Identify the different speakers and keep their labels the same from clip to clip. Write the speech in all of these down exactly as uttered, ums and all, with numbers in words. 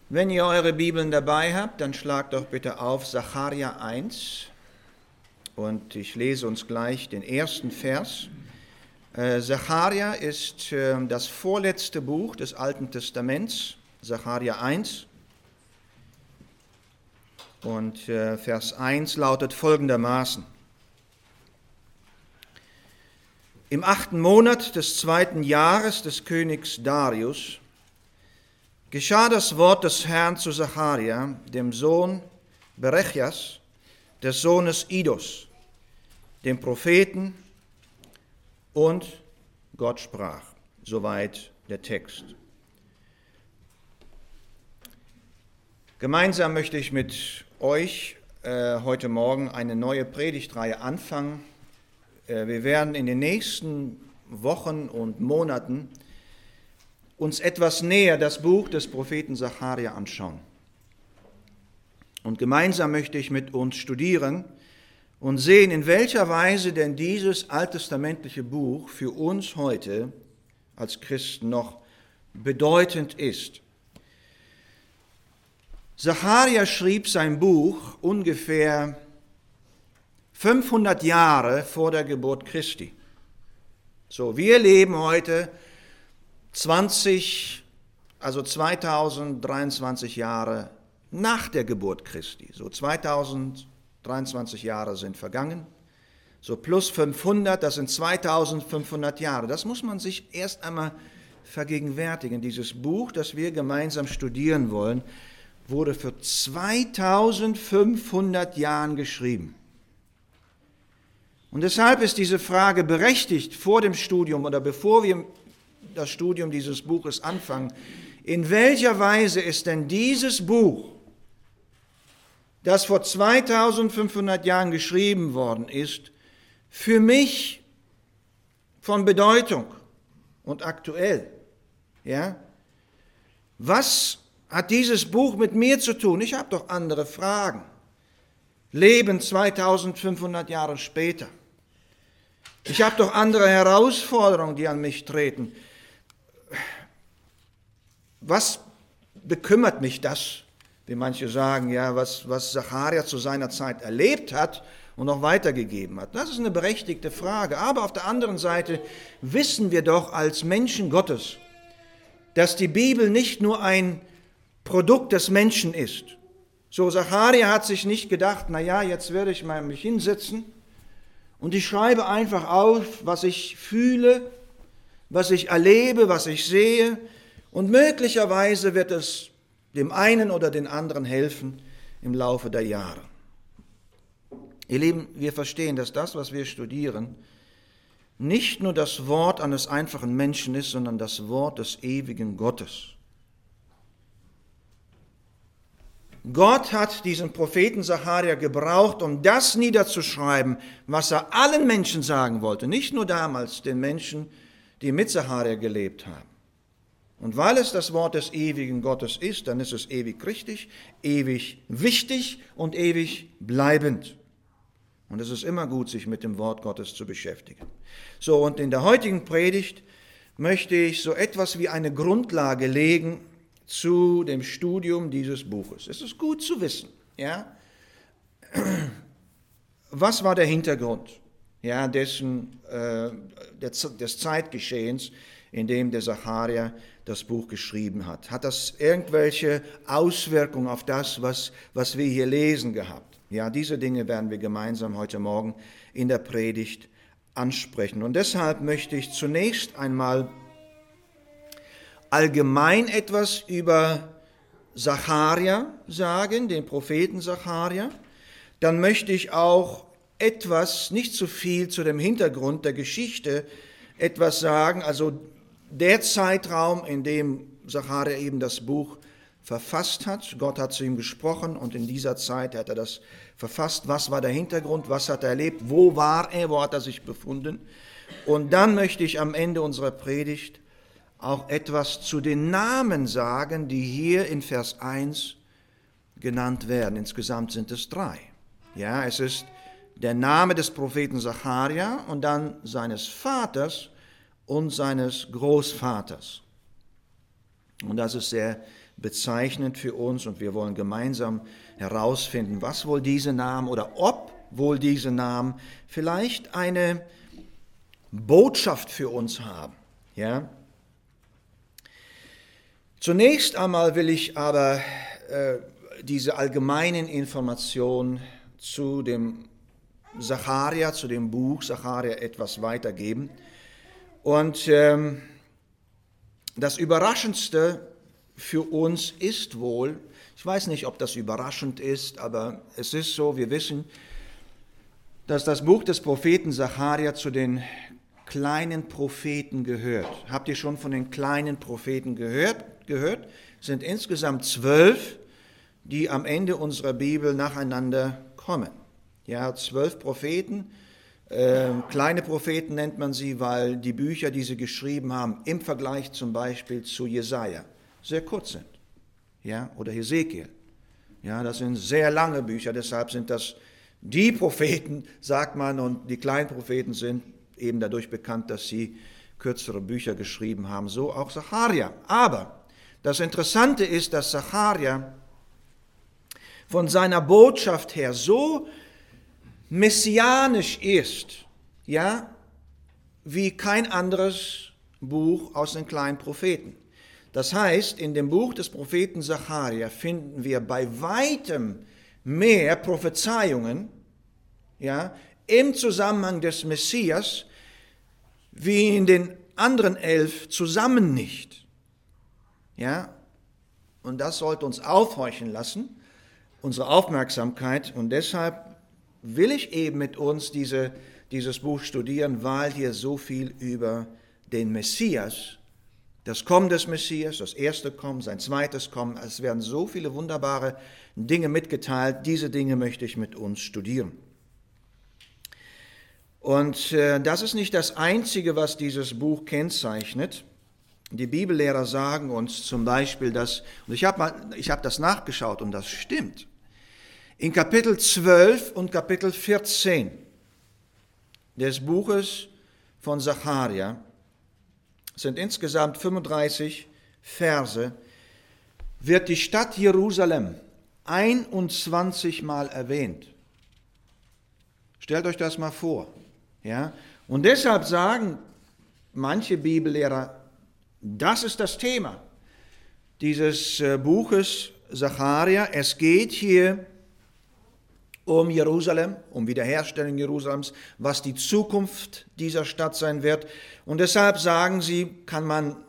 Speaker 1: Wenn ihr eure Bibeln dabei habt, dann schlagt doch bitte auf Sacharja eins und ich lese uns gleich den ersten Vers. Äh, Sacharja ist äh, das vorletzte Buch des Alten Testaments, Sacharja eins. Und äh, Vers eins lautet folgendermaßen: Im achten Monat des zweiten Jahres des Königs Darius geschah das Wort des Herrn zu Sacharja, dem Sohn Berechjas, des Sohnes Idos, dem Propheten, und Gott sprach. Soweit der Text. Gemeinsam möchte ich mit euch äh, heute Morgen eine neue Predigtreihe anfangen. Äh, wir werden in den nächsten Wochen und Monaten uns etwas näher das Buch des Propheten Sacharja anschauen. Und gemeinsam möchte ich mit uns studieren und sehen, in welcher Weise denn dieses alttestamentliche Buch für uns heute als Christen noch bedeutend ist. Sacharja schrieb sein Buch ungefähr fünfhundert Jahre vor der Geburt Christi. So, wir leben heute zwanzig, also zweitausenddreiundzwanzig Jahre nach der Geburt Christi. So zweitausenddreiundzwanzig Jahre sind vergangen. So plus fünfhundert, das sind zweitausendfünfhundert Jahre. Das muss man sich erst einmal vergegenwärtigen. Dieses Buch, das wir gemeinsam studieren wollen, wurde für zweitausendfünfhundert Jahren geschrieben. Und deshalb ist diese Frage berechtigt vor dem Studium oder bevor wir das Studium dieses Buches anfangen: In welcher Weise ist denn dieses Buch, das vor zweitausendfünfhundert Jahren geschrieben worden ist, für mich von Bedeutung und aktuell? Ja? Was hat dieses Buch mit mir zu tun? Ich habe doch andere Fragen. Leben zweitausendfünfhundert Jahre später. Ich habe doch andere Herausforderungen, die an mich treten. Was bekümmert mich das, wie manche sagen, ja, was, was Sacharja zu seiner Zeit erlebt hat und auch weitergegeben hat? Das ist eine berechtigte Frage. Aber auf der anderen Seite wissen wir doch als Menschen Gottes, dass die Bibel nicht nur ein Produkt des Menschen ist. So, Sacharja hat sich nicht gedacht, naja, jetzt werde ich mal mich hinsetzen und ich schreibe einfach auf, was ich fühle, was ich erlebe, was ich sehe, und möglicherweise wird es dem einen oder den anderen helfen im Laufe der Jahre. Ihr Lieben, wir verstehen, dass das, was wir studieren, nicht nur das Wort eines einfachen Menschen ist, sondern das Wort des ewigen Gottes. Gott hat diesen Propheten Sacharja gebraucht, um das niederzuschreiben, was er allen Menschen sagen wollte, nicht nur damals den Menschen, die mit Sacharja gelebt haben. Und weil es das Wort des ewigen Gottes ist, dann ist es ewig richtig, ewig wichtig und ewig bleibend. Und es ist immer gut, sich mit dem Wort Gottes zu beschäftigen. So, und in der heutigen Predigt möchte ich so etwas wie eine Grundlage legen zu dem Studium dieses Buches. Es ist gut zu wissen, ja, was war der Hintergrund, ja, dessen, äh, des, des Zeitgeschehens, in dem der Sacharja das Buch geschrieben hat. Hat das irgendwelche Auswirkungen auf das, was, was wir hier lesen gehabt? Ja, diese Dinge werden wir gemeinsam heute Morgen in der Predigt ansprechen. Und deshalb möchte ich zunächst einmal allgemein etwas über Sacharja sagen, den Propheten Sacharja. Dann möchte ich auch etwas, nicht zu viel, zu dem Hintergrund der Geschichte etwas sagen, also der Zeitraum, in dem Sacharja eben das Buch verfasst hat. Gott hat zu ihm gesprochen und in dieser Zeit hat er das verfasst. Was war der Hintergrund? Was hat er erlebt? Wo war er? Wo hat er sich befunden? Und dann möchte ich am Ende unserer Predigt auch etwas zu den Namen sagen, die hier in Vers eins genannt werden. Insgesamt sind es drei. Ja, es ist der Name des Propheten Sacharja und dann seines Vaters und seines Großvaters. Und das ist sehr bezeichnend für uns und wir wollen gemeinsam herausfinden, was wohl diese Namen oder ob wohl diese Namen vielleicht eine Botschaft für uns haben. Ja? Zunächst einmal will ich aber äh, diese allgemeinen Informationen zu dem Sacharja, zu dem Buch Sacharja etwas weitergeben. Und ähm, das Überraschendste für uns ist wohl, ich weiß nicht, ob das überraschend ist, aber es ist so, wir wissen, dass das Buch des Propheten Sacharja zu den kleinen Propheten gehört. Habt ihr schon von den kleinen Propheten gehört? gehört? Es sind insgesamt zwölf, die am Ende unserer Bibel nacheinander kommen. Ja, zwölf Propheten, äh, kleine Propheten nennt man sie, weil die Bücher, die sie geschrieben haben, im Vergleich zum Beispiel zu Jesaja sehr kurz sind. Ja, oder Hesekiel. Ja, das sind sehr lange Bücher, deshalb sind das die Propheten, sagt man, und die kleinen Propheten sind eben dadurch bekannt, dass sie kürzere Bücher geschrieben haben, so auch Sacharja. Aber das Interessante ist, dass Sacharja von seiner Botschaft her so messianisch ist, ja, wie kein anderes Buch aus den kleinen Propheten. Das heißt, in dem Buch des Propheten Sacharja finden wir bei weitem mehr Prophezeiungen, ja, im Zusammenhang des Messias, wie in den anderen elf zusammen nicht. Ja, und das sollte uns aufhorchen lassen, unsere Aufmerksamkeit, und deshalb will ich eben mit uns diese, dieses Buch studieren, weil hier so viel über den Messias, das Kommen des Messias, das erste Kommen, sein zweites Kommen, es werden so viele wunderbare Dinge mitgeteilt, diese Dinge möchte ich mit uns studieren. Und äh, das ist nicht das Einzige, was dieses Buch kennzeichnet. Die Bibellehrer sagen uns zum Beispiel, dass, und ich habe mal, ich habe das nachgeschaut und das stimmt, in Kapitel zwölf und Kapitel vierzehn des Buches von Sacharja sind insgesamt fünfunddreißig Verse, wird die Stadt Jerusalem einundzwanzig Mal erwähnt. Stellt euch das mal vor. Ja? Und deshalb sagen manche Bibellehrer, das ist das Thema dieses Buches Sacharja. Es geht hier um Jerusalem, um Wiederherstellung Jerusalems, was die Zukunft dieser Stadt sein wird. Und deshalb sagen sie, kann man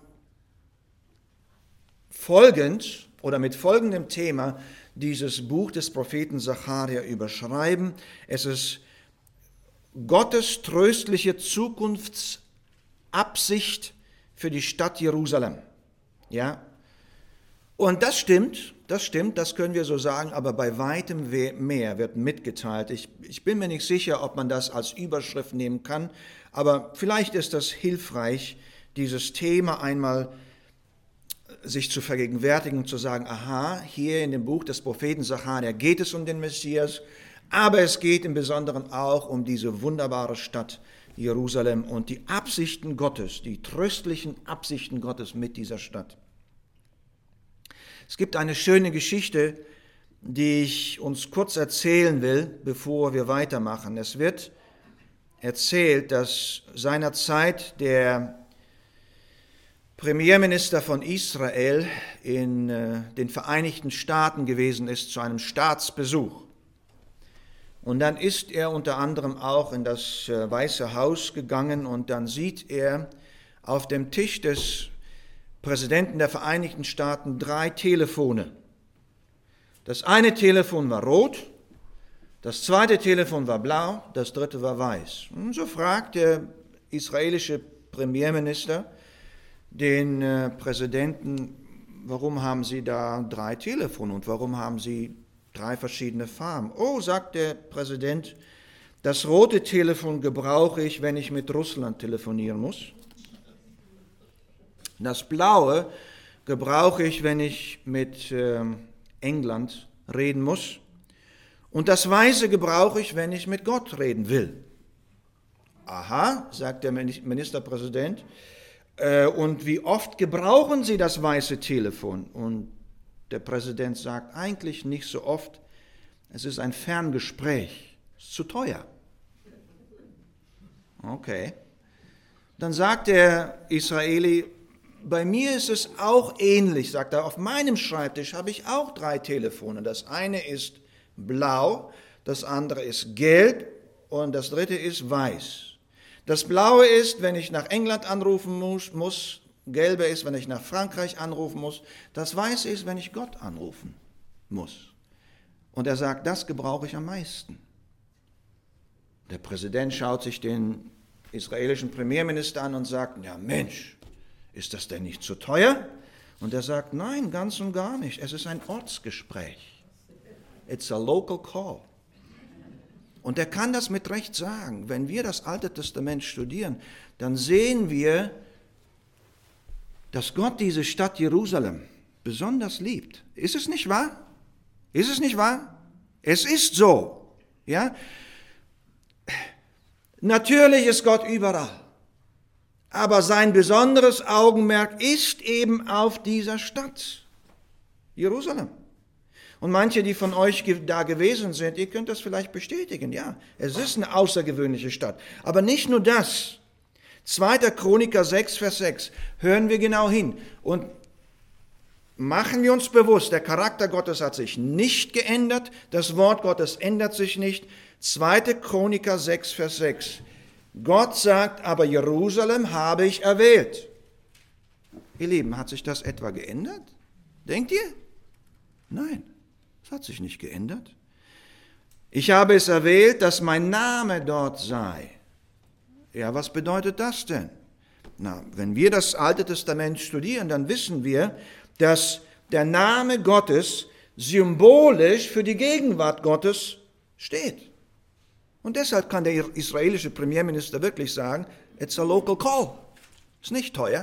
Speaker 1: folgend oder mit folgendem Thema dieses Buch des Propheten Sacharja überschreiben. Es ist Gottes tröstliche Zukunftsabsicht für die Stadt Jerusalem. Ja? Und das stimmt, das stimmt, das können wir so sagen, aber bei weitem mehr wird mitgeteilt. Ich, ich bin mir nicht sicher, ob man das als Überschrift nehmen kann, aber vielleicht ist das hilfreich, dieses Thema einmal sich zu vergegenwärtigen und zu sagen, aha, hier in dem Buch des Propheten Sacharja geht es um den Messias, aber es geht im Besonderen auch um diese wunderbare Stadt Jerusalem und die Absichten Gottes, die tröstlichen Absichten Gottes mit dieser Stadt. Es gibt eine schöne Geschichte, die ich uns kurz erzählen will, bevor wir weitermachen. Es wird erzählt, dass seinerzeit der Premierminister von Israel in äh, den Vereinigten Staaten gewesen ist zu einem Staatsbesuch. Und dann ist er unter anderem auch in das äh, Weiße Haus gegangen und dann sieht er auf dem Tisch des Präsidenten der Vereinigten Staaten drei Telefone. Das eine Telefon war rot, das zweite Telefon war blau, das dritte war weiß. Und so fragt der israelische Premierminister den äh, Präsidenten, warum haben Sie da drei Telefone und warum haben Sie drei verschiedene Farben? Oh, sagt der Präsident, das rote Telefon gebrauche ich, wenn ich mit Russland telefonieren muss. Das blaue gebrauche ich, wenn ich mit äh, England reden muss. Und das weiße gebrauche ich, wenn ich mit Gott reden will. Aha, sagt der Ministerpräsident, Und wie oft gebrauchen Sie das weiße Telefon? Und der Präsident sagt, eigentlich nicht so oft. Es ist ein Ferngespräch. Es ist zu teuer. Okay. Dann sagt der Israeli, bei mir ist es auch ähnlich, sagt er, auf meinem Schreibtisch habe ich auch drei Telefone. Das eine ist blau, das andere ist gelb und das dritte ist weiß. Das Blaue ist, wenn ich nach England anrufen muss, muss, Gelbe ist, wenn ich nach Frankreich anrufen muss, das Weiße ist, wenn ich Gott anrufen muss. Und er sagt, das gebrauche ich am meisten. Der Präsident schaut sich den israelischen Premierminister an und sagt, ja Mensch, ist das denn nicht zu teuer? Und er sagt, nein, ganz und gar nicht, es ist ein Ortsgespräch. It's a local call. Und er kann das mit Recht sagen. Wenn wir das Alte Testament studieren, dann sehen wir, dass Gott diese Stadt Jerusalem besonders liebt. Ist es nicht wahr? Ist es nicht wahr? Es ist so. Ja? Natürlich ist Gott überall. Aber sein besonderes Augenmerk ist eben auf dieser Stadt, Jerusalem. Und manche, die von euch da gewesen sind, ihr könnt das vielleicht bestätigen. Ja, es ist eine außergewöhnliche Stadt. Aber nicht nur das. zweiter Chroniker sechs, Vers sechs. Hören wir genau hin. Und machen wir uns bewusst, der Charakter Gottes hat sich nicht geändert. Das Wort Gottes ändert sich nicht. zweiter Chroniker sechs, Vers sechs. Gott sagt, aber Jerusalem habe ich erwählt. Ihr Lieben, hat sich das etwa geändert? Denkt ihr? Nein. Das hat sich nicht geändert. Ich habe es erwählt, dass mein Name dort sei. Ja, was bedeutet das denn? Na, wenn wir das Alte Testament studieren, dann wissen wir, dass der Name Gottes symbolisch für die Gegenwart Gottes steht. Und deshalb kann der israelische Premierminister wirklich sagen, it's a local call. Ist nicht teuer.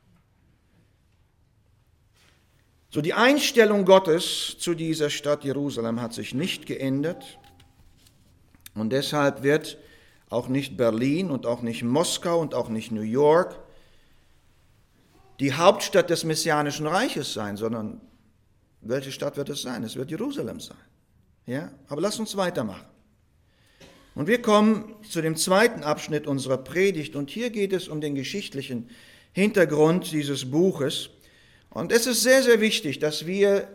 Speaker 1: So, die Einstellung Gottes zu dieser Stadt Jerusalem hat sich nicht geändert und deshalb wird auch nicht Berlin und auch nicht Moskau und auch nicht New York die Hauptstadt des Messianischen Reiches sein, sondern welche Stadt wird es sein? Es wird Jerusalem sein. Ja? Aber lass uns weitermachen. Und wir kommen zu dem zweiten Abschnitt unserer Predigt und hier geht es um den geschichtlichen Hintergrund dieses Buches. Und es ist sehr, sehr wichtig, dass wir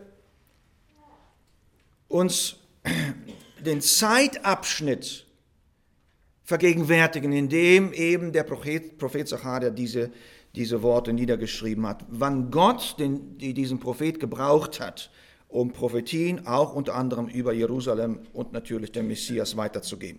Speaker 1: uns den Zeitabschnitt vergegenwärtigen, in dem eben der Prophet, Prophet Sacharja diese, diese Worte niedergeschrieben hat. Wann Gott den, die diesen Prophet gebraucht hat, um Prophetien auch unter anderem über Jerusalem und natürlich den Messias weiterzugeben.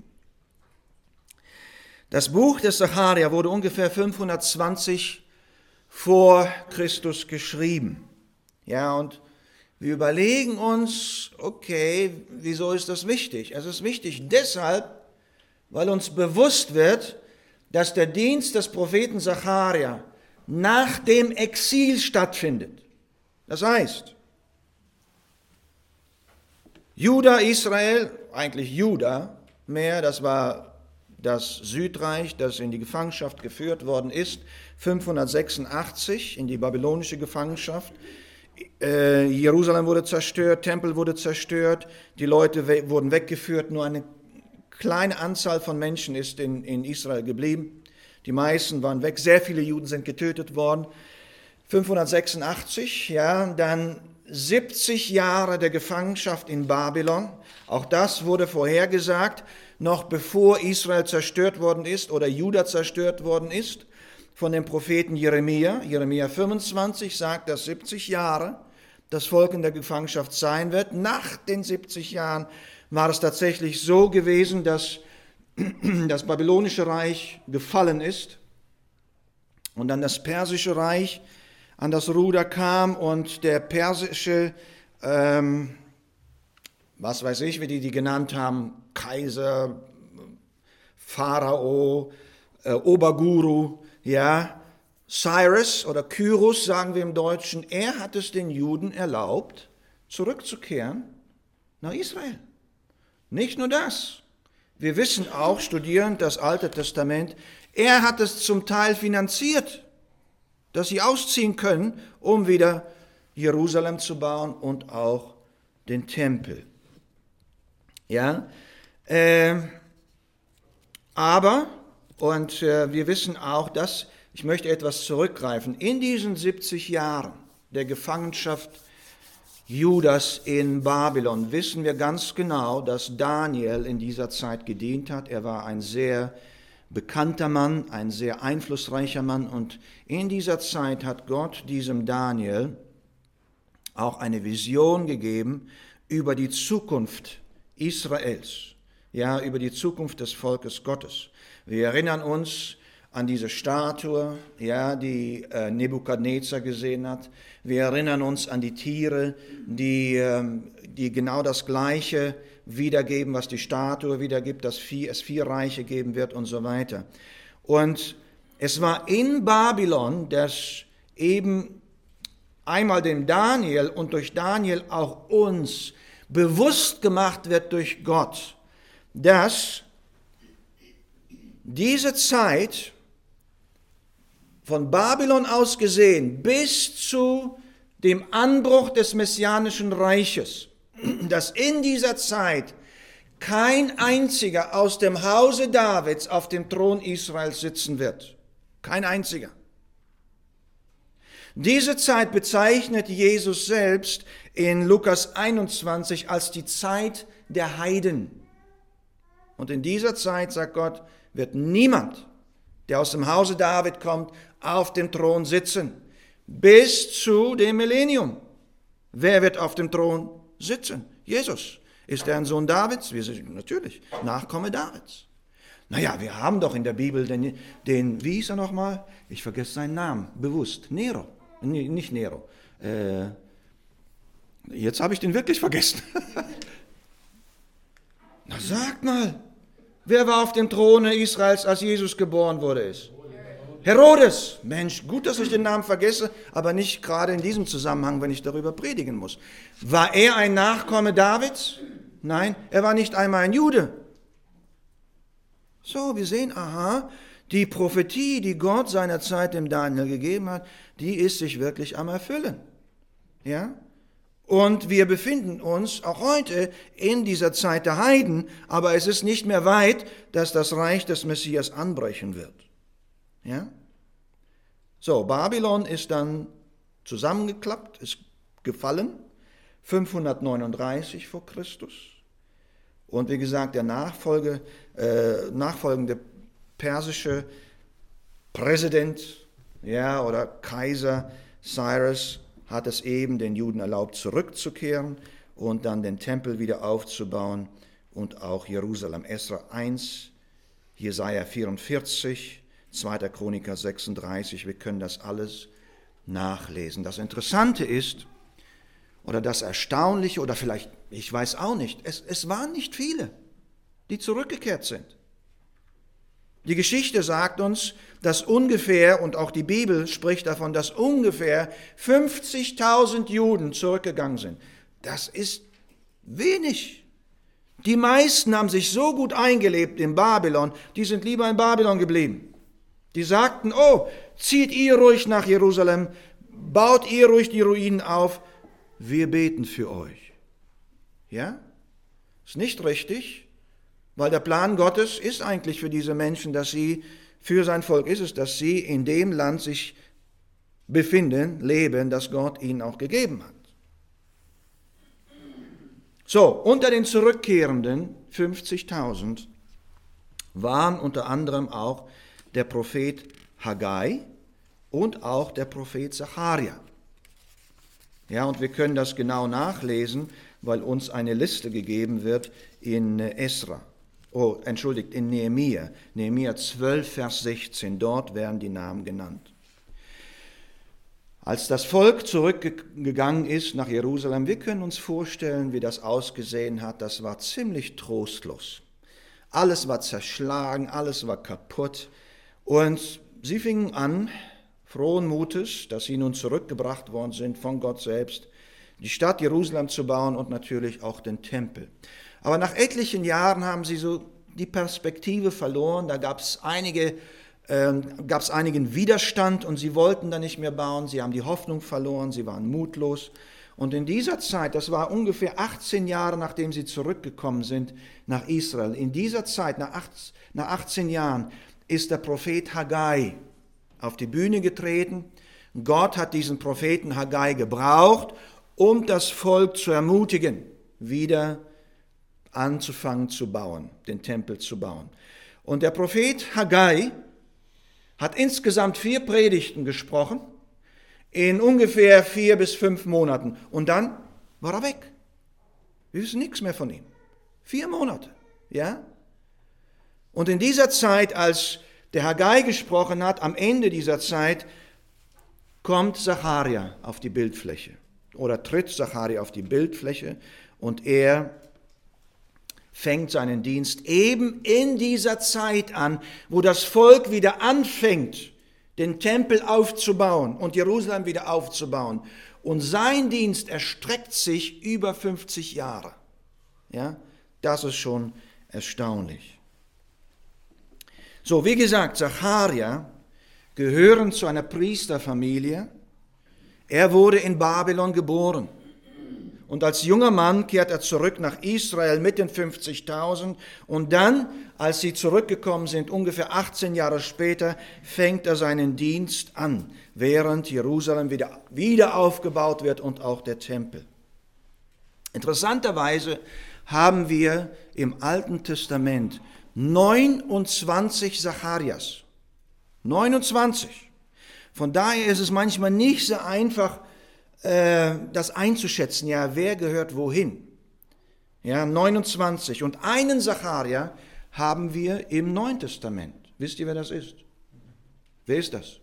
Speaker 1: Das Buch des Sacharja wurde ungefähr fünfhundertzwanzig vor Christus geschrieben. Ja, und wir überlegen uns, okay, wieso ist das wichtig? Es ist wichtig deshalb, weil uns bewusst wird, dass der Dienst des Propheten Sacharja nach dem Exil stattfindet. Das heißt, Juda, Israel, eigentlich Juda mehr, das war das Südreich, das in die Gefangenschaft geführt worden ist, fünfhundertsechsundachtzig in die babylonische Gefangenschaft. Äh, Jerusalem wurde zerstört, Tempel wurde zerstört, die Leute we- wurden weggeführt, nur eine kleine Anzahl von Menschen ist in, in Israel geblieben. Die meisten waren weg, sehr viele Juden sind getötet worden. fünfhundertsechsundachtzig, ja, dann siebzig Jahre der Gefangenschaft in Babylon. Auch das wurde vorhergesagt, noch bevor Israel zerstört worden ist oder Juda zerstört worden ist, von dem Propheten Jeremia. Jeremia fünfundzwanzig sagt, dass siebzig Jahre das Volk in der Gefangenschaft sein wird. Nach den siebzig Jahren war es tatsächlich so gewesen, dass das babylonische Reich gefallen ist und dann das persische Reich an das Ruder kam und der persische, ähm, was weiß ich, wie die die genannt haben, Kaiser, Pharao, äh, Oberguru, ja, Cyrus oder Kyros, sagen wir im Deutschen, er hat es den Juden erlaubt, zurückzukehren nach Israel. Nicht nur das. Wir wissen auch, studierend das Alte Testament, er hat es zum Teil finanziert. dass sie ausziehen können, um wieder Jerusalem zu bauen und auch den Tempel. Ja, äh, aber, und äh, wir wissen auch, dass, ich möchte etwas zurückgreifen, in diesen siebzig Jahren der Gefangenschaft Judas in Babylon wissen wir ganz genau, dass Daniel in dieser Zeit gedient hat. Er war ein sehr bekannter Mann, ein sehr einflussreicher Mann, und in dieser Zeit hat Gott diesem Daniel auch eine Vision gegeben über die Zukunft Israels, ja, über die Zukunft des Volkes Gottes. Wir erinnern uns an diese Statue, ja, die äh, Nebukadnezar gesehen hat. Wir erinnern uns an die Tiere, die, ähm, die genau das Gleiche wiedergeben, was die Statue wiedergibt, dass es vier Reiche geben wird und so weiter. Und es war in Babylon, dass eben einmal dem Daniel und durch Daniel auch uns bewusst gemacht wird durch Gott, dass diese Zeit von Babylon aus gesehen bis zu dem Anbruch des Messianischen Reiches, dass in dieser Zeit kein einziger aus dem Hause Davids auf dem Thron Israels sitzen wird. Kein einziger. Diese Zeit bezeichnet Jesus selbst in Lukas einundzwanzig als die Zeit der Heiden. Und in dieser Zeit, sagt Gott, wird niemand, der aus dem Hause David kommt, auf dem Thron sitzen, bis zu dem Millennium. Wer wird auf dem Thron sitzen? Jesus. Ist er ein Sohn Davids? Wir sind natürlich Nachkomme Davids. Naja, wir haben doch in der Bibel den, den wie hieß er nochmal? Ich vergesse seinen Namen, bewusst. Nero. Nee, nicht Nero. Äh, jetzt habe ich den wirklich vergessen. Na sag mal, wer war auf dem Throne Israels, als Jesus geboren wurde? Ist? Herodes. Mensch, gut, dass ich den Namen vergesse, aber nicht gerade in diesem Zusammenhang, wenn ich darüber predigen muss. War er ein Nachkomme Davids? Nein, er war nicht einmal ein Jude. So, wir sehen, aha, die Prophetie, die Gott seinerzeit dem Daniel gegeben hat, die ist sich wirklich am Erfüllen. Ja? Und wir befinden uns auch heute in dieser Zeit der Heiden, aber es ist nicht mehr weit, dass das Reich des Messias anbrechen wird. Ja? So, Babylon ist dann zusammengeklappt, ist gefallen, fünfhundertneununddreißig vor Christus. Und wie gesagt, der Nachfolge, äh, nachfolgende persische Präsident, ja, oder Kaiser Cyrus hat es eben den Juden erlaubt, zurückzukehren und dann den Tempel wieder aufzubauen und auch Jerusalem. Esra eins, Jesaja vierundvierzig, zweiter Chroniker sechsunddreißig, wir können das alles nachlesen. Das Interessante ist, oder das Erstaunliche, oder vielleicht, ich weiß auch nicht, es, es waren nicht viele, die zurückgekehrt sind. Die Geschichte sagt uns, dass ungefähr, und auch die Bibel spricht davon, dass ungefähr fünfzigtausend Juden zurückgegangen sind. Das ist wenig. Die meisten haben sich so gut eingelebt in Babylon, die sind lieber in Babylon geblieben. Die sagten, oh, zieht ihr ruhig nach Jerusalem, baut ihr ruhig die Ruinen auf, wir beten für euch. Ja? Ist nicht richtig. Weil der Plan Gottes ist eigentlich für diese Menschen, dass sie, für sein Volk ist es, dass sie in dem Land sich befinden, leben, das Gott ihnen auch gegeben hat. So, unter den zurückkehrenden fünfzigtausend waren unter anderem auch der Prophet Haggai und auch der Prophet Zacharia. Ja, und wir können das genau nachlesen, weil uns eine Liste gegeben wird in Esra. Oh, entschuldigt, in Nehemia, Nehemia zwölf, Vers sechzehn, dort werden die Namen genannt. Als das Volk zurückgegangen ist nach Jerusalem, wir können uns vorstellen, wie das ausgesehen hat, das war ziemlich trostlos. Alles war zerschlagen, alles war kaputt und sie fingen an, frohen Mutes, dass sie nun zurückgebracht worden sind von Gott selbst, die Stadt Jerusalem zu bauen und natürlich auch den Tempel. Aber nach etlichen Jahren haben sie so die Perspektive verloren. Da gab es einige ähm, gab es einigen Widerstand und sie wollten da nicht mehr bauen. Sie haben die Hoffnung verloren, sie waren mutlos. Und in dieser Zeit, das war ungefähr achtzehn Jahre, nachdem sie zurückgekommen sind nach Israel, in dieser Zeit, nach achtzehn Jahren, ist der Prophet Haggai auf die Bühne getreten. Gott hat diesen Propheten Haggai gebraucht, um das Volk zu ermutigen, wieder anzufangen zu bauen, den Tempel zu bauen. Und der Prophet Haggai hat insgesamt vier Predigten gesprochen, in ungefähr vier bis fünf Monaten. Und dann war er weg. Wir wissen nichts mehr von ihm. Vier Monate, ja? Und in dieser Zeit, als der Haggai gesprochen hat, am Ende dieser Zeit, kommt Sacharja auf die Bildfläche. Oder tritt Sacharja auf die Bildfläche und er fängt seinen Dienst eben in dieser Zeit an, wo das Volk wieder anfängt, den Tempel aufzubauen und Jerusalem wieder aufzubauen. Und sein Dienst erstreckt sich über fünfzig Jahre. Ja, das ist schon erstaunlich. So, wie gesagt, Sacharja gehören zu einer Priesterfamilie. Er wurde in Babylon geboren. Und als junger Mann kehrt er zurück nach Israel mit den fünfzigtausend. Und dann, als sie zurückgekommen sind, ungefähr achtzehn Jahre später, fängt er seinen Dienst an, während Jerusalem wieder, wieder aufgebaut wird und auch der Tempel. Interessanterweise haben wir im Alten Testament neunundzwanzig Sacharjas. neunundzwanzig. Von daher ist es manchmal nicht so einfach, das einzuschätzen, ja, wer gehört wohin. Ja, neunundzwanzig. Und einen Sacharja haben wir im Neuen Testament. Wisst ihr, wer das ist? Wer ist das?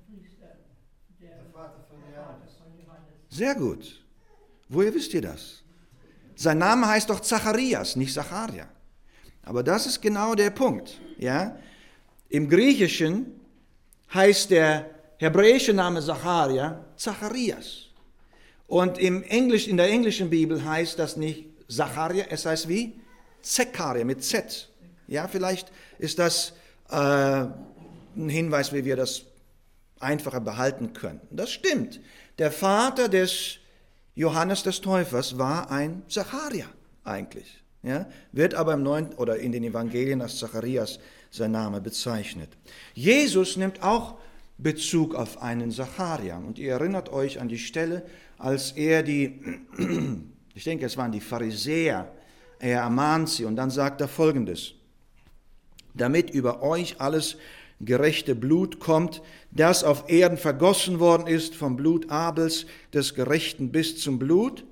Speaker 2: Der Vater von Johannes.
Speaker 1: Sehr gut. Woher wisst ihr das? Sein Name heißt doch Zacharias, nicht Sacharja. Aber das ist genau der Punkt. Ja? Im Griechischen heißt der hebräische Name Sacharja Zacharias. Und im Englisch, in der englischen Bibel heißt das nicht Sacharja, es heißt wie? Zechariah mit Z. Ja, vielleicht ist das äh, ein Hinweis, wie wir das einfacher behalten können. Das stimmt. Der Vater des Johannes des Täufers war ein Sacharja eigentlich. Ja, wird aber im Neuen oder in den Evangelien als Zacharias sein Name bezeichnet. Jesus nimmt auch Bezug auf einen Sacharja. Und ihr erinnert euch an die Stelle, als er die, ich denke, es waren die Pharisäer, er ermahnt sie und dann sagt er Folgendes: Damit über euch alles gerechte Blut kommt, das auf Erden vergossen worden ist, vom Blut Abels, des Gerechten bis zum Blut.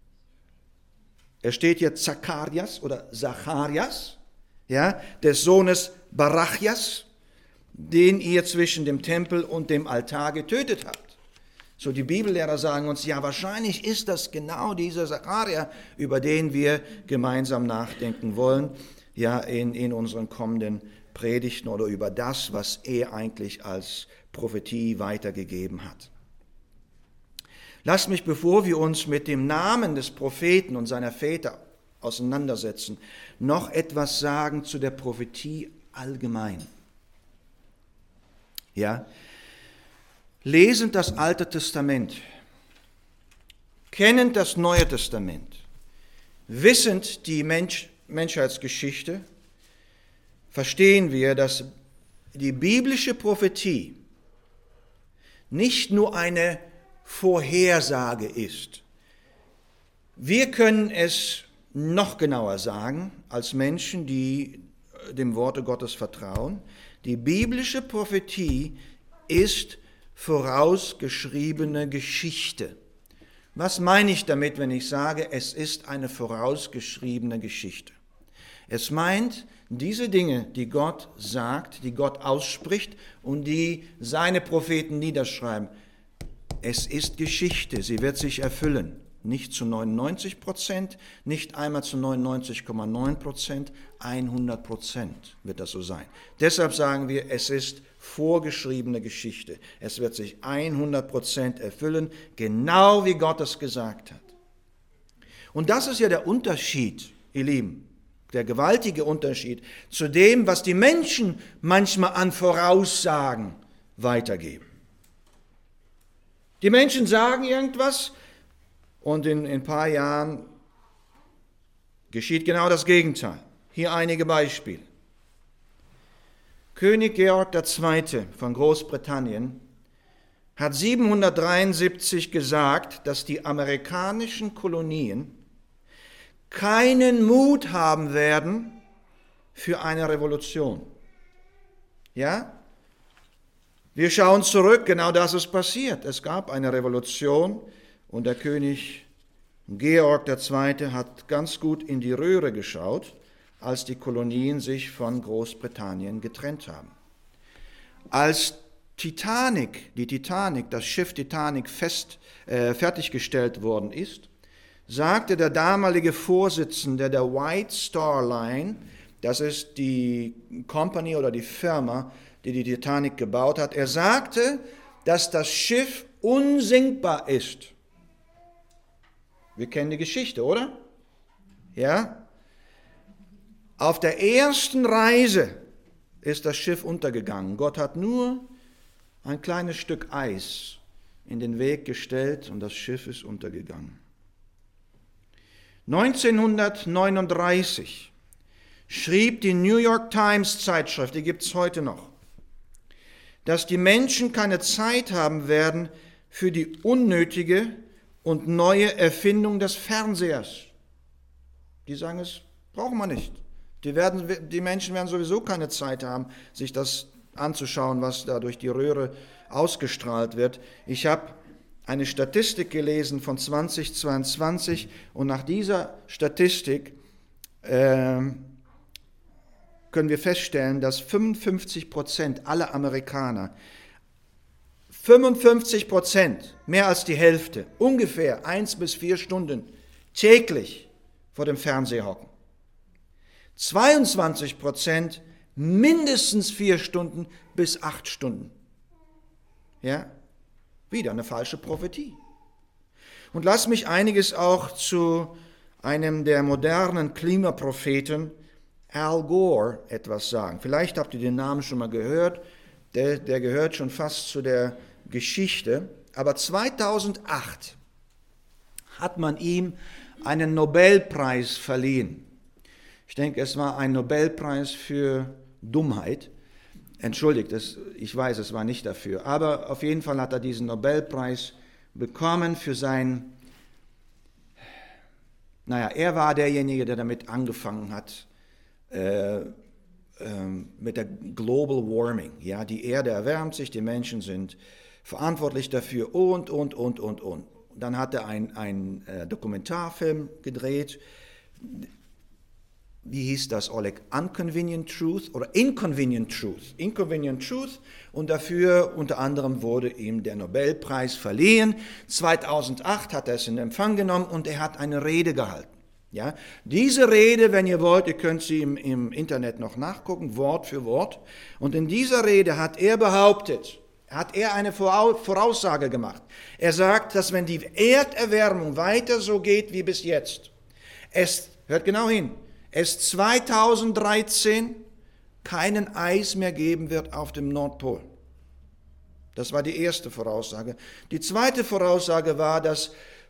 Speaker 1: Er steht hier Zacharias oder Zacharias, ja, des Sohnes Barachias, den ihr zwischen dem Tempel und dem Altar getötet habt. So, die Bibellehrer sagen uns, ja, wahrscheinlich ist das genau dieser Sacharja, über den wir gemeinsam nachdenken wollen, ja, in, in unseren kommenden Predigten oder über das, was er eigentlich als Prophetie weitergegeben hat. Lasst mich, bevor wir uns mit dem Namen des Propheten und seiner Väter auseinandersetzen, noch etwas sagen zu der Prophetie allgemein. Ja, lesend das Alte Testament, kennend das Neue Testament, wissend die Mensch, Menschheitsgeschichte, verstehen wir, dass die biblische Prophetie nicht nur eine Vorhersage ist. Wir können es noch genauer sagen, als Menschen, die dem Worte Gottes vertrauen. Die biblische Prophetie ist vorausgeschriebene Geschichte. Was meine ich damit, wenn ich sage, es ist eine vorausgeschriebene Geschichte? Es meint, diese Dinge, die Gott sagt, die Gott ausspricht und die seine Propheten niederschreiben, es ist Geschichte, sie wird sich erfüllen. Nicht zu neunundneunzig Prozent, nicht einmal zu neunundneunzig Komma neun Prozent, hundert Prozent wird das so sein. Deshalb sagen wir, es ist vorgeschriebene Geschichte. Es wird sich hundert Prozent erfüllen, genau wie Gott es gesagt hat. Und das ist ja der Unterschied, ihr Lieben. der gewaltige Unterschied zu dem, was die Menschen manchmal an Voraussagen weitergeben. Die Menschen sagen irgendwas und in, in ein paar Jahren geschieht genau das Gegenteil. Hier einige Beispiele. König Georg der Zweite von Großbritannien hat siebenhundertdreiundsiebzig gesagt, dass die amerikanischen Kolonien keinen Mut haben werden für eine Revolution. Ja? Wir schauen zurück, genau das ist passiert. Es gab eine Revolution und der König Georg der Zweite hat ganz gut in die Röhre geschaut, als die Kolonien sich von Großbritannien getrennt haben. Als Titanic, die Titanic, das Schiff Titanic fest, äh, fertiggestellt worden ist, sagte der damalige Vorsitzende der White Star Line, das ist die Company oder die Firma, die die Titanic gebaut hat, er sagte, dass das Schiff unsinkbar ist. Wir kennen die Geschichte, oder? Ja? Auf der ersten Reise ist das Schiff untergegangen. Gott hat nur ein kleines Stück Eis in den Weg gestellt und das Schiff ist untergegangen. neunzehnhundertneununddreißig schrieb die New York Times Zeitschrift, die gibt es heute noch, dass die Menschen keine Zeit haben werden für die unnötige und neue Erfindung des Fernsehers. Die sagen, es brauchen wir nicht. Die, werden, die Menschen werden sowieso keine Zeit haben, sich das anzuschauen, was da durch die Röhre ausgestrahlt wird. Ich habe eine Statistik gelesen von zweitausendzweiundzwanzig und nach dieser Statistik äh, können wir feststellen, dass fünfundfünfzig Prozent aller Amerikaner, fünfundfünfzig Prozent, mehr als die Hälfte, ungefähr eins bis vier Stunden täglich vor dem Fernseher hocken. zweiundzwanzig Prozent mindestens vier Stunden bis acht Stunden. Ja, wieder eine falsche Prophetie. Und lass mich einiges auch zu einem der modernen Klimapropheten, Al Gore, etwas sagen. Vielleicht habt ihr den Namen schon mal gehört, der, der gehört schon fast zu der Geschichte. Aber zweitausendacht hat man ihm einen Nobelpreis verliehen. Ich denke, es war ein Nobelpreis für Dummheit. Entschuldigt, es, ich weiß, es war nicht dafür. Aber auf jeden Fall hat er diesen Nobelpreis bekommen für sein, naja, er war derjenige, der damit angefangen hat, äh, äh, mit der Global Warming. Ja, die Erde erwärmt sich, die Menschen sind verantwortlich dafür und, und, und, und, und. Dann hat er einen äh, Dokumentarfilm gedreht. Wie hieß das, Oleg? Inconvenient Truth oder Inconvenient Truth? Inconvenient Truth. Und dafür unter anderem wurde ihm der Nobelpreis verliehen. zweitausendacht hat er es in Empfang genommen und er hat eine Rede gehalten. Ja? Diese Rede, wenn ihr wollt, ihr könnt sie im, im Internet noch nachgucken, Wort für Wort. Und in dieser Rede hat er behauptet, hat er eine Voraussage gemacht. Er sagt, dass wenn die Erderwärmung weiter so geht wie bis jetzt, es, hört genau hin, es zweitausenddreizehn keinen Eis mehr geben wird auf dem Nordpol. Das war die erste Voraussage. Die zweite Voraussage war, dass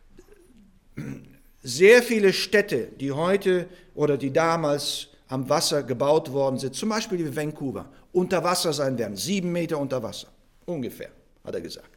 Speaker 1: sehr viele Städte, die heute oder die damals am Wasser gebaut worden sind, zum Beispiel wie Vancouver, unter Wasser sein werden, sieben Meter unter Wasser, ungefähr, hat er gesagt.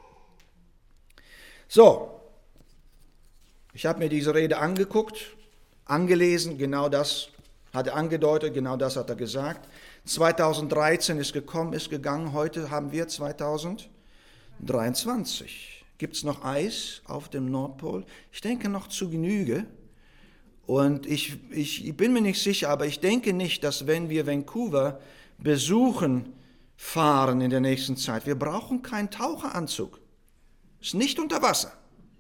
Speaker 1: So, ich habe mir diese Rede angeguckt, angelesen, genau das hat er angedeutet, genau das hat er gesagt. zweitausenddreizehn ist gekommen, ist gegangen, heute haben wir zweitausenddreiundzwanzig. Gibt es noch Eis auf dem Nordpol? Ich denke noch zu Genüge. Und ich, ich, ich bin mir nicht sicher, aber ich denke nicht, dass wenn wir Vancouver besuchen fahren in der nächsten Zeit, wir brauchen keinen Taucheranzug. Ist nicht unter Wasser.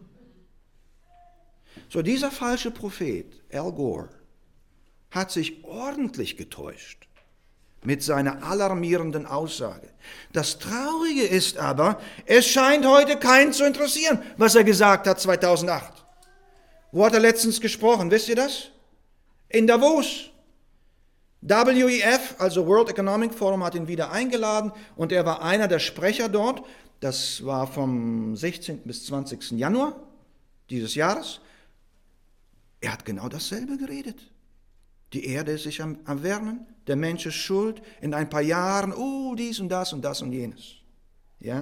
Speaker 1: So, dieser falsche Prophet, Al Gore, hat sich ordentlich getäuscht mit seiner alarmierenden Aussage. Das Traurige ist aber, es scheint heute keinen zu interessieren, was er gesagt hat zweitausendacht. Wo hat er letztens gesprochen, wisst ihr das? In Davos. W E F, also World Economic Forum, hat ihn wieder eingeladen und er war einer der Sprecher dort. Das war vom sechzehnten bis zwanzigsten Januar dieses Jahres. Er hat genau dasselbe geredet. Die Erde ist sich am Erwärmen, der Mensch ist schuld, in ein paar Jahren, oh, dies und das und das und jenes. Ja?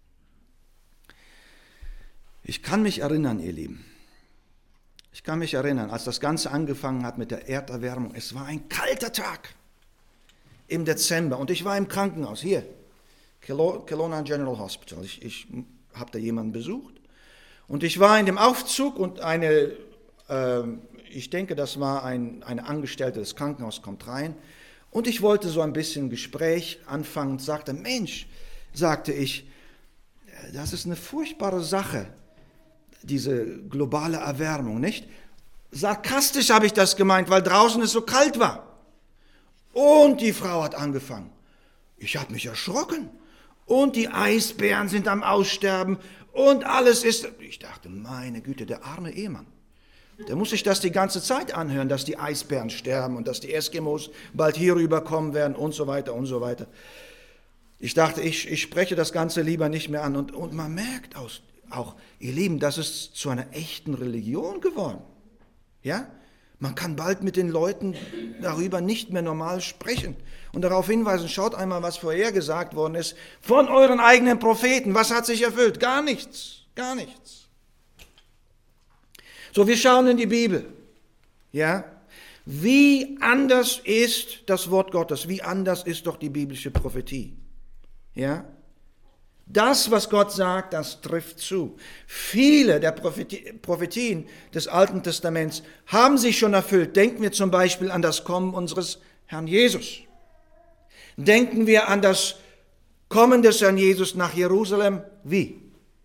Speaker 1: Ich kann mich erinnern, ihr Lieben, ich kann mich erinnern, als das Ganze angefangen hat mit der Erderwärmung, es war ein kalter Tag im Dezember und ich war im Krankenhaus, hier, Kelowna General Hospital. Ich, ich habe da jemanden besucht und ich war in dem Aufzug und eine, äh, ich denke, das war ein, eine Angestellte des Krankenhauses, kommt rein und ich wollte so ein bisschen Gespräch anfangen und sagte, Mensch, sagte ich, das ist eine furchtbare Sache, diese globale Erwärmung, nicht? Sarkastisch habe ich das gemeint, weil draußen es so kalt war. Und die Frau hat angefangen. Ich habe mich erschrocken. Und die Eisbären sind am Aussterben. Und alles ist... Ich dachte, meine Güte, der arme Ehemann. Der muss sich das die ganze Zeit anhören, dass die Eisbären sterben und dass die Eskimos bald hier rüberkommen werden und so weiter und so weiter. Ich dachte, ich, ich spreche das Ganze lieber nicht mehr an. Und, und man merkt aus, auch, ihr Lieben, das ist zu einer echten Religion geworden. Ja? Man kann bald mit den Leuten darüber nicht mehr normal sprechen und darauf hinweisen, schaut einmal, was vorher gesagt worden ist, von euren eigenen Propheten. Was hat sich erfüllt? Gar nichts, gar nichts. So, wir schauen in die Bibel. Ja? Wie anders ist das Wort Gottes? Wie anders ist doch die biblische Prophetie? Ja? Das, was Gott sagt, das trifft zu. Viele der Prophetien des Alten Testaments haben sich schon erfüllt. Denken wir zum Beispiel an das Kommen unseres Herrn Jesus. Denken wir an das Kommen des Herrn Jesus nach Jerusalem. Wie?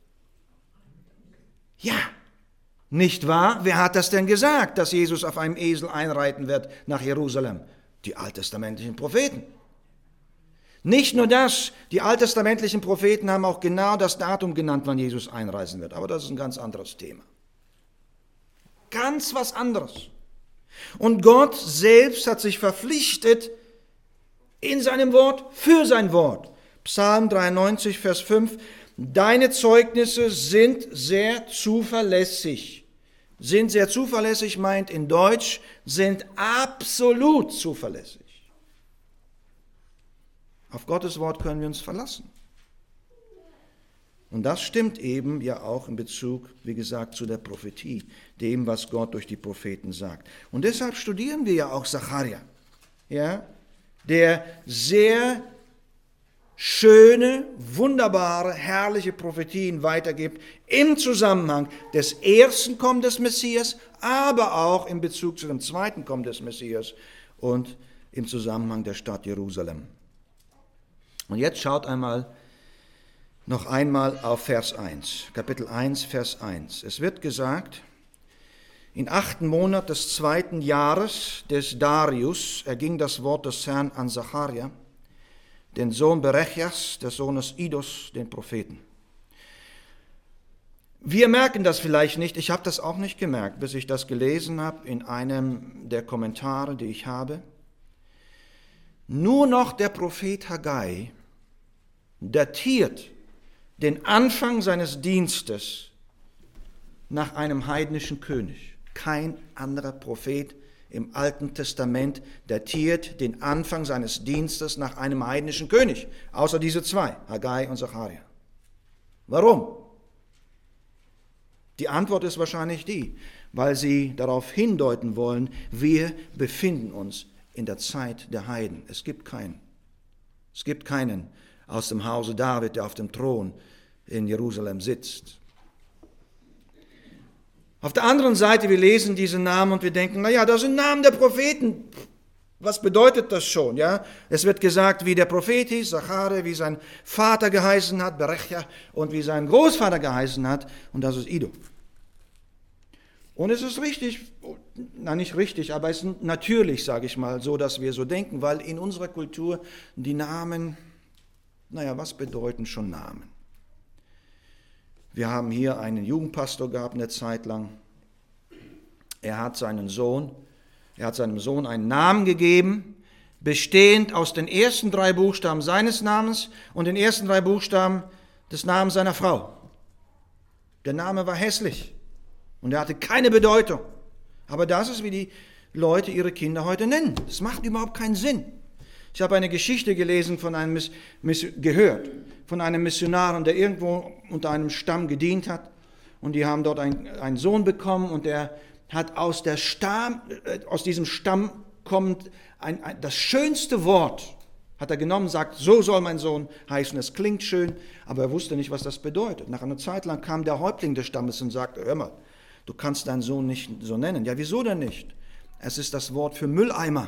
Speaker 1: Ja, nicht wahr? Wer hat das denn gesagt, dass Jesus auf einem Esel einreiten wird nach Jerusalem? Die alttestamentlichen Propheten. Nicht nur das, die alttestamentlichen Propheten haben auch genau das Datum genannt, wann Jesus einreisen wird. Aber das ist ein ganz anderes Thema. Ganz was anderes. Und Gott selbst hat sich verpflichtet in seinem Wort für sein Wort. Psalm dreiundneunzig, Vers fünf. Deine Zeugnisse sind sehr zuverlässig. Sind sehr zuverlässig meint in Deutsch, sind absolut zuverlässig. Auf Gottes Wort können wir uns verlassen. Und das stimmt eben ja auch in Bezug, wie gesagt, zu der Prophetie, dem, was Gott durch die Propheten sagt. Und deshalb studieren wir ja auch Sacharja, ja, der sehr schöne, wunderbare, herrliche Prophetien weitergibt im Zusammenhang des ersten Kommen des Messias, aber auch in Bezug zu dem zweiten Kommen des Messias und im Zusammenhang der Stadt Jerusalem. Und jetzt schaut einmal noch einmal auf Vers eins, Kapitel eins, Vers eins. Es wird gesagt, im achten Monat des zweiten Jahres des Darius erging das Wort des Herrn an Sacharja, den Sohn Berechias, des Sohnes Idos, den Propheten. Wir merken das vielleicht nicht, ich habe das auch nicht gemerkt, bis ich das gelesen habe in einem der Kommentare, die ich habe. Nur noch der Prophet Haggai datiert den Anfang seines Dienstes nach einem heidnischen König. Kein anderer Prophet im Alten Testament datiert den Anfang seines Dienstes nach einem heidnischen König, außer diese zwei, Haggai und Sacharja. Warum? Die Antwort ist wahrscheinlich die, weil sie darauf hindeuten wollen, wir befinden uns in der Zeit der Heiden. Es gibt keinen. Es gibt keinen aus dem Hause David, der auf dem Thron in Jerusalem sitzt. Auf der anderen Seite, wir lesen diese Namen und wir denken, naja, das sind Namen der Propheten. Was bedeutet das schon? Ja? Es wird gesagt, wie der Prophet hieß, Sacharja, wie sein Vater geheißen hat, Berechia, und wie sein Großvater geheißen hat, und das ist Ido. Und es ist richtig, na nicht richtig, aber es ist natürlich, sage ich mal, so, dass wir so denken, weil in unserer Kultur die Namen, naja, was bedeuten schon Namen? Wir haben hier einen Jugendpastor gehabt eine Zeit lang. Er hat seinen Sohn, er hat seinem Sohn einen Namen gegeben, bestehend aus den ersten drei Buchstaben seines Namens und den ersten drei Buchstaben des Namens seiner Frau. Der Name war hässlich und er hatte keine Bedeutung. Aber das ist, wie die Leute ihre Kinder heute nennen. Das macht überhaupt keinen Sinn. Ich habe eine Geschichte gelesen, von einem Miss, Miss, gehört, von einem Missionar, der irgendwo unter einem Stamm gedient hat. Und die haben dort einen, einen Sohn bekommen und der hat aus, der Stamm, aus diesem Stamm kommend ein, ein, das schönste Wort hat er genommen, sagt, so soll mein Sohn heißen. Es klingt schön, aber er wusste nicht, was das bedeutet. Nach einer Zeit lang kam der Häuptling des Stammes und sagte, hör mal, du kannst deinen Sohn nicht so nennen. Ja, wieso denn nicht? Es ist das Wort für Mülleimer.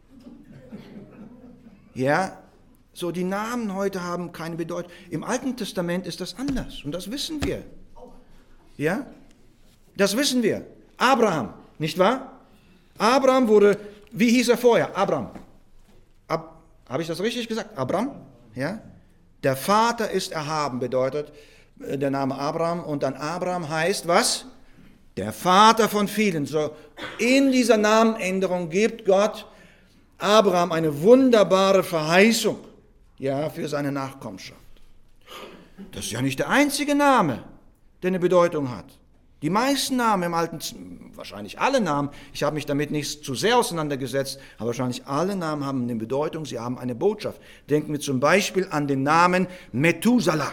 Speaker 1: Ja, so die Namen heute haben keine Bedeutung. Im Alten Testament ist das anders und das wissen wir. Ja, das wissen wir. Abraham, nicht wahr? Abraham wurde, wie hieß er vorher? Abram. Ab, habe ich das richtig gesagt? Abram? Ja. Der Vater ist erhaben, bedeutet der Name Abraham. Und dann Abraham heißt was? Der Vater von vielen. So, in dieser Namenänderung gibt Gott Abraham eine wunderbare Verheißung, ja, für seine Nachkommenschaft. Das ist ja nicht der einzige Name, der eine Bedeutung hat. Die meisten Namen im Alten, wahrscheinlich alle Namen, ich habe mich damit nicht zu sehr auseinandergesetzt, aber wahrscheinlich alle Namen haben eine Bedeutung, sie haben eine Botschaft. Denken wir zum Beispiel an den Namen Methuselah.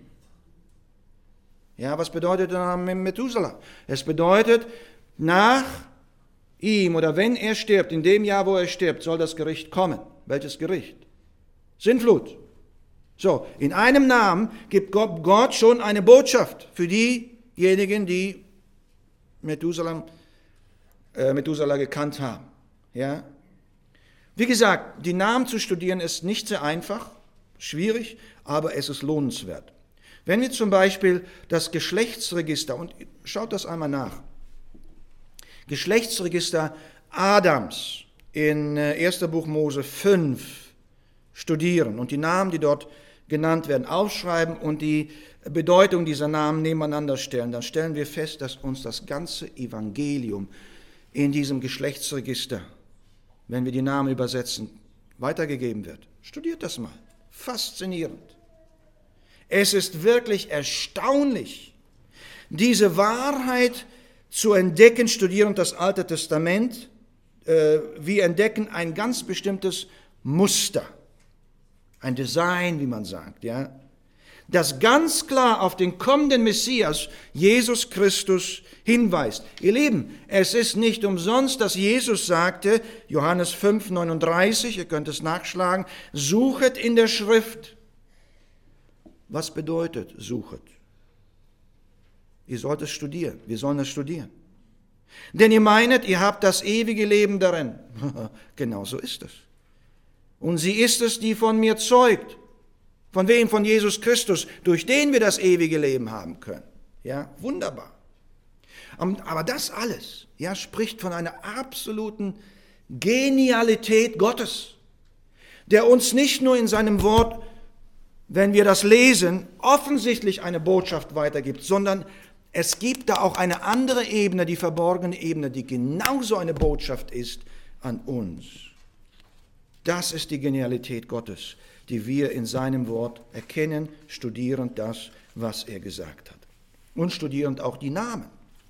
Speaker 1: Ja, was bedeutet der Name Methuselah? Es bedeutet, nach ihm oder wenn er stirbt, in dem Jahr, wo er stirbt, soll das Gericht kommen. Welches Gericht? Sintflut. So, in einem Namen gibt Gott schon eine Botschaft für diejenigen, die Methuselah, äh, Methuselah gekannt haben. Ja? Wie gesagt, die Namen zu studieren ist nicht sehr einfach, schwierig, aber es ist lohnenswert. Wenn wir zum Beispiel das Geschlechtsregister, und schaut das einmal nach, Geschlechtsregister Adams in erster Buch Mose fünf studieren und die Namen, die dort genannt werden, aufschreiben und die Bedeutung dieser Namen nebeneinander stellen, dann stellen wir fest, dass uns das ganze Evangelium in diesem Geschlechtsregister, wenn wir die Namen übersetzen, weitergegeben wird. Studiert das mal. Faszinierend. Es ist wirklich erstaunlich, diese Wahrheit zu entdecken, studieren das Alte Testament. Äh, wir entdecken ein ganz bestimmtes Muster, ein Design, wie man sagt, ja, das ganz klar auf den kommenden Messias, Jesus Christus, hinweist. Ihr Lieben, es ist nicht umsonst, dass Jesus sagte, Johannes fünf neununddreißig, ihr könnt es nachschlagen, suchet in der Schrift. Was bedeutet suchet? Ihr sollt es studieren. Wir sollen es studieren. Denn ihr meinet, ihr habt das ewige Leben darin. Genau so ist es. Und sie ist es, die von mir zeugt. Von wem? Von Jesus Christus, durch den wir das ewige Leben haben können. Ja, wunderbar. Aber das alles, ja, spricht von einer absoluten Genialität Gottes, der uns nicht nur in seinem Wort, wenn wir das lesen, offensichtlich eine Botschaft weitergibt, sondern es gibt da auch eine andere Ebene, die verborgene Ebene, die genauso eine Botschaft ist an uns. Das ist die Genialität Gottes, die wir in seinem Wort erkennen, studierend das, was er gesagt hat. Und studierend auch die Namen.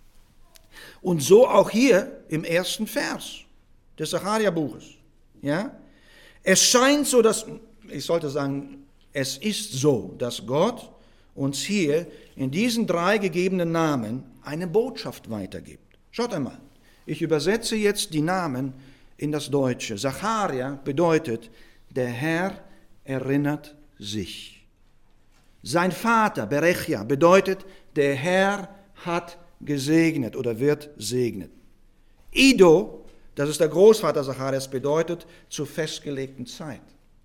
Speaker 1: Und so auch hier im ersten Vers des Sacharja-Buches. Ja? Es scheint so, dass, ich sollte sagen, es ist so, dass Gott uns hier in diesen drei gegebenen Namen eine Botschaft weitergibt. Schaut einmal, ich übersetze jetzt die Namen in das Deutsche. Sacharja bedeutet, der Herr erinnert sich. Sein Vater, Berechia, bedeutet, der Herr hat gesegnet oder wird segnen. Ido, das ist der Großvater Sacharjas, bedeutet zur festgelegten Zeit.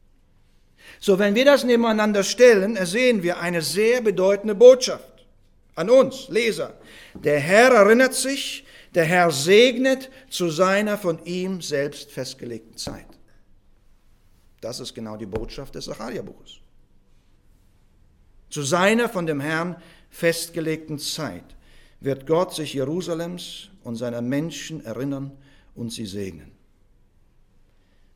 Speaker 1: So, wenn wir das nebeneinander stellen, sehen wir eine sehr bedeutende Botschaft an uns, Leser. Der Herr erinnert sich, der Herr segnet zu seiner von ihm selbst festgelegten Zeit. Das ist genau die Botschaft des Sacharja-Buches. Zu seiner von dem Herrn festgelegten Zeit wird Gott sich Jerusalems und seiner Menschen erinnern und sie segnen.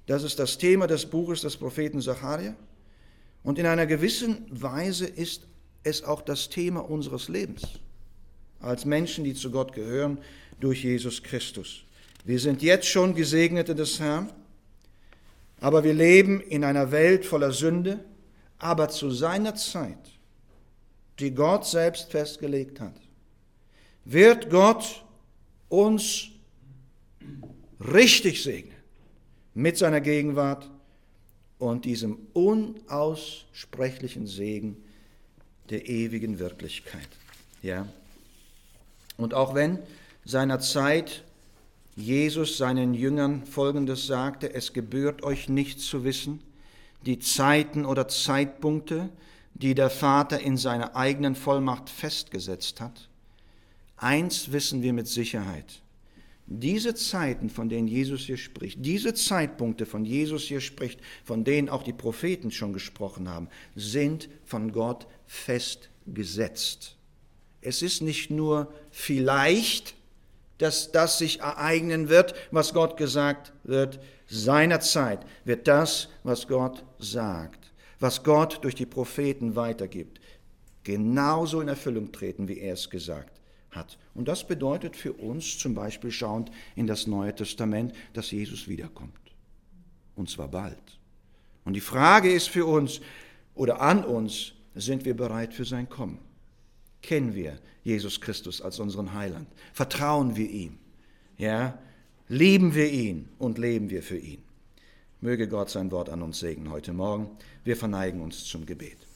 Speaker 1: Das ist das Thema des Buches des Propheten Sacharja. Und in einer gewissen Weise ist es auch das Thema unseres Lebens, als Menschen, die zu Gott gehören, durch Jesus Christus. Wir sind jetzt schon Gesegnete des Herrn, aber wir leben in einer Welt voller Sünde, aber zu seiner Zeit, die Gott selbst festgelegt hat, wird Gott uns richtig segnen mit seiner Gegenwart und diesem unaussprechlichen Segen der ewigen Wirklichkeit. Ja. Und auch wenn seinerzeit Jesus seinen Jüngern Folgendes sagte: Es gebührt euch nicht zu wissen, die Zeiten oder Zeitpunkte, die der Vater in seiner eigenen Vollmacht festgesetzt hat. Eins wissen wir mit Sicherheit: Diese Zeiten, von denen Jesus hier spricht, diese Zeitpunkte, von Jesus hier spricht, von denen auch die Propheten schon gesprochen haben, sind von Gott festgesetzt. Es ist nicht nur vielleicht, dass das sich ereignen wird, was Gott gesagt wird. Seinerzeit wird das, was Gott sagt, was Gott durch die Propheten weitergibt, genauso in Erfüllung treten, wie er es gesagt hat. Und das bedeutet für uns, zum Beispiel schauend in das Neue Testament, dass Jesus wiederkommt. Und zwar bald. Und die Frage ist für uns oder an uns: Sind wir bereit für sein Kommen? Kennen wir Jesus Christus als unseren Heiland? Vertrauen wir ihm? Ja? Lieben wir ihn und leben wir für ihn? Möge Gott sein Wort an uns segnen heute Morgen. Wir verneigen uns zum Gebet.